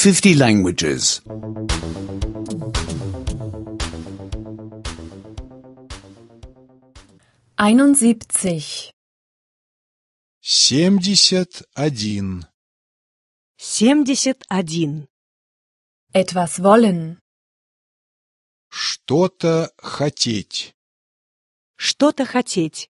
50 languages. 71. 71. 71. Etwas wollen. Что-то хотеть. Что-то хотеть.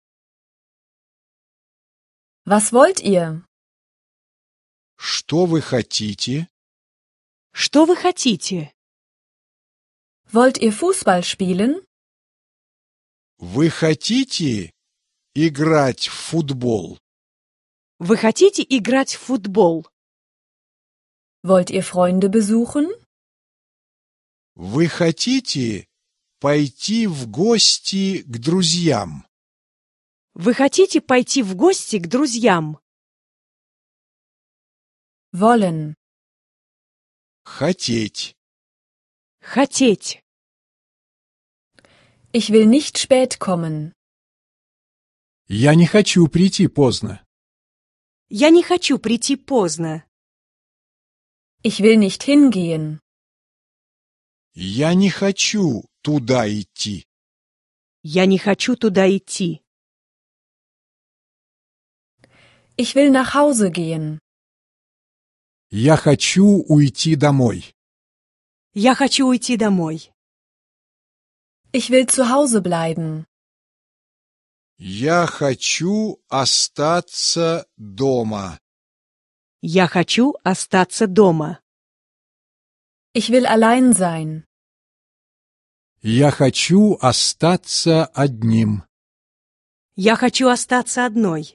Was wollt ihr? Что вы хотите? Что вы хотите? Wollt ihr Fußball spielen? Вы хотите играть в футбол? Вы хотите играть в футбол? Wollt ihr Freunde besuchen? Вы хотите пойти в гости к друзьям? Вы хотите пойти в гости к друзьям? Wollen. Хотеть. Хотеть. Ich will nicht spät kommen. Я не хочу прийти поздно. Я не хочу прийти поздно. Ich will nicht hingehen. Я не хочу туда идти. Я не хочу туда идти. Ich will nach Hause gehen. Я хочу уйти домой. Я хочу уйти домой. Ich will zu Hause bleiben. Я хочу остаться дома. Я хочу остаться дома. Ich will allein sein. Я хочу остаться одним. Я хочу остаться одной.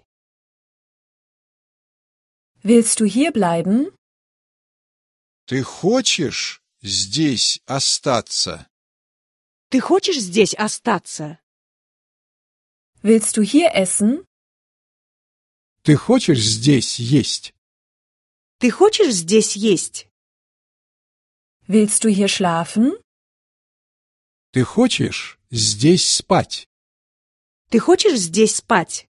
Willst du hier bleiben? Ты хочешь здесь остаться? Ты хочешь здесь остаться? Willst du hier essen? Ты хочешь здесь есть? Ты хочешь здесь есть? Willst du hier schlafen? Ты хочешь здесь спать? Ты хочешь здесь спать?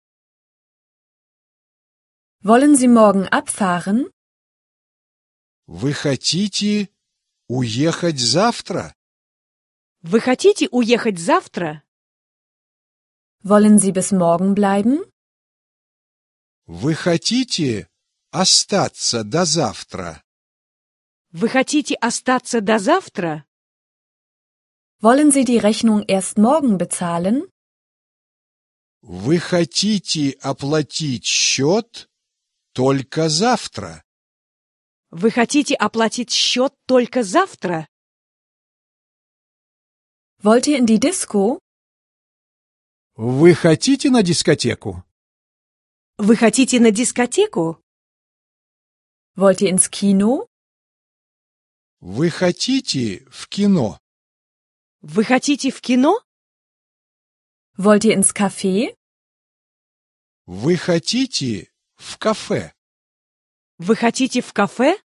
Wollen Sie morgen abfahren? Вы хотите уехать завтра? Вы хотите уехать завтра? Wollen Sie bis morgen bleiben? Вы хотите остаться до завтра? Вы хотите остаться до завтра? Wollen Sie die Rechnung erst morgen bezahlen? Вы хотите оплатить счет только завтра? Вы хотите оплатить счет только завтра? Wollt ihr in die Disco? Вы хотите на дискотеку? Вы хотите на дискотеку? Wollt ihr ins Kino? Вы хотите в кино? Вы хотите в кино? Wollt ihr ins Café? Вы хотите в кафе? Вы хотите в кафе?